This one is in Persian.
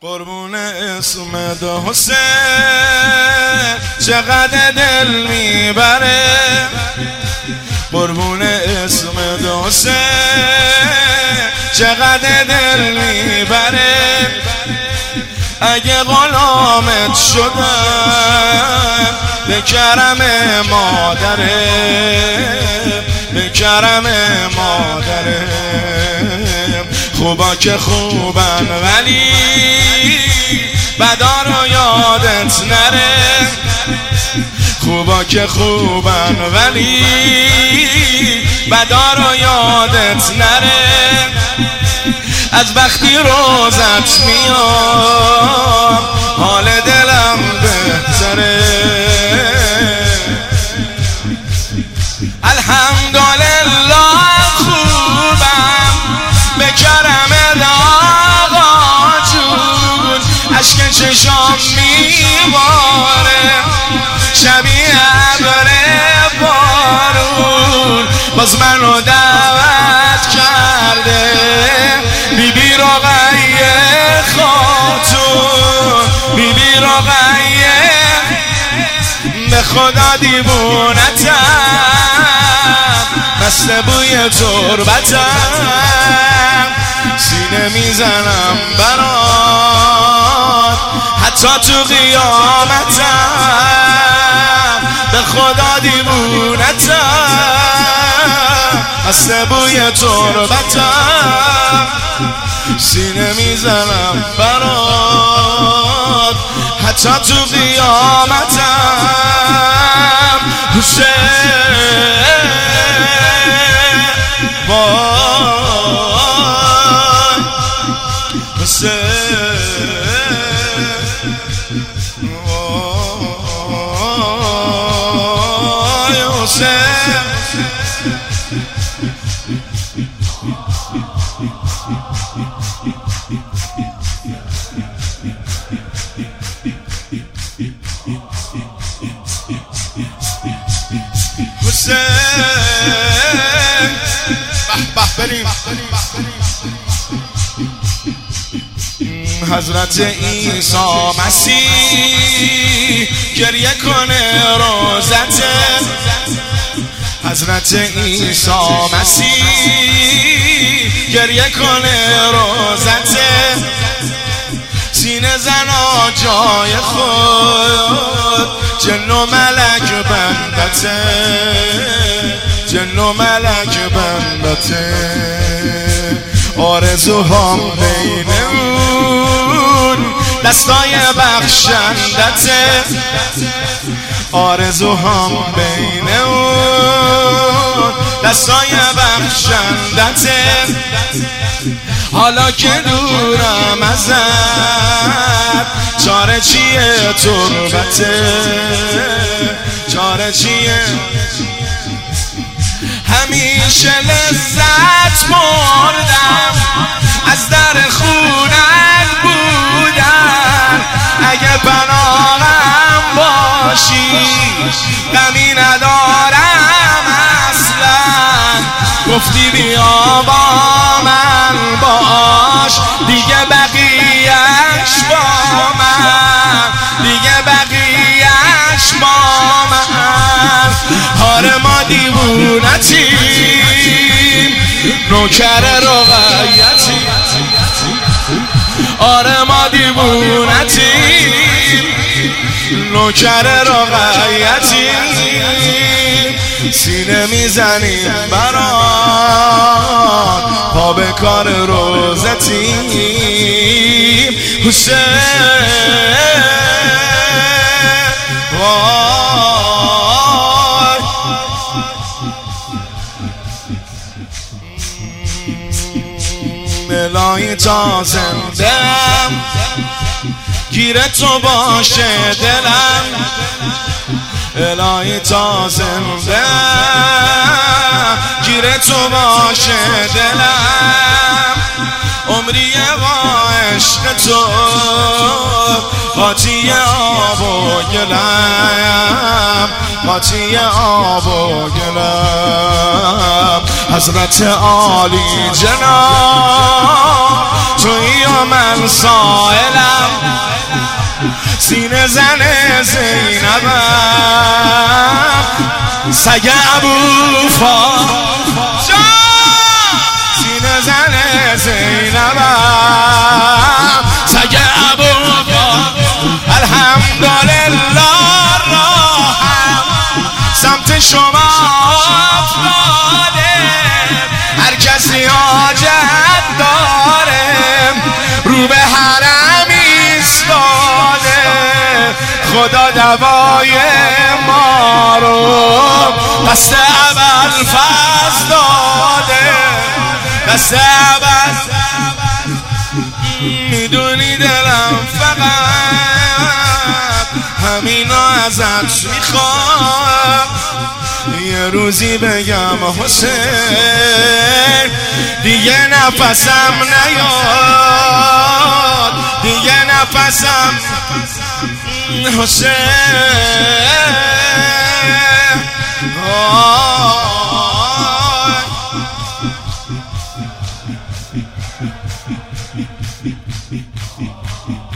قربون اسم دو حسین چقدر دل میبره، قربون اسم دو حسین چقدر دل میبره. اگه غلامت شدم به کرم مادره، به کرم مادره. خوبا که خوبن ولی بدا رو یادت نره، خوبا که خوبن ولی بدا رو یادت نره. از وقتی روزت میاد حال دلم بهتره. الحمدلله خوبم به کرم آقا جون، اشک چشام میباره شبیه ابر بارون. باز منو دعوت کرده بیبی رقیه خاتون، بیبی رقیه. به خدا دیوونتم مست بوی تربتم، سینه میزنم برات حتی تو قیامتم. به خدا دیوونتم مست بوی تربتم، سینه میزنم برات حتی تو قیامتم. حسین وای حسین وای حسین. حضرت عیسی مسیح گریه کنه روزته، حضرت عیسی مسیح گریه کنه روزته. سینه زنا جای خود جن و ملک بندته، جن و ملک بندته. آرزوهام بین اون دستای بخشندته، آرزوهام بین اون دستای بخشندته. حالا که دورم ازت چاره چیه تربته، چاره چیه؟ همیشه لذت بردم از در خونت بودن، اگه پناهم باشی غمی ندارم اصلا. گفتی بیا با من باش دیگه بقیهش با من، دیگه بقیهش با من. آره ما دیوونتیم نوکر رقیتیم، آره ما دیوونتیم نوکر رقیتیم. سینه میزنیم برات پا به کار روزتیم. حسین وای الهی تا زندم گیر تو باشه دلم، الهی تا زنده گیر تو باشه دلم. عمری با عشق تو قاطی آب و گلم، قاطی آب و گلم. حضرت عالی جناب تویی و من سائلم، سینه زن زینبم سگ ابوالفضل سینه زن زینبم سگ ابوالفضل الحمدلله راهم سمت شما افتاده هر کسی حاجت داره رو به حرم ایستاده خدا دوای ما رو دست ابوالفضل داده دست ابوالفضل میدونی دلم فقط همینا ازت میخوام یه روزی بگم حسین دیگه نفسم نیاد دیگه نفسم حسین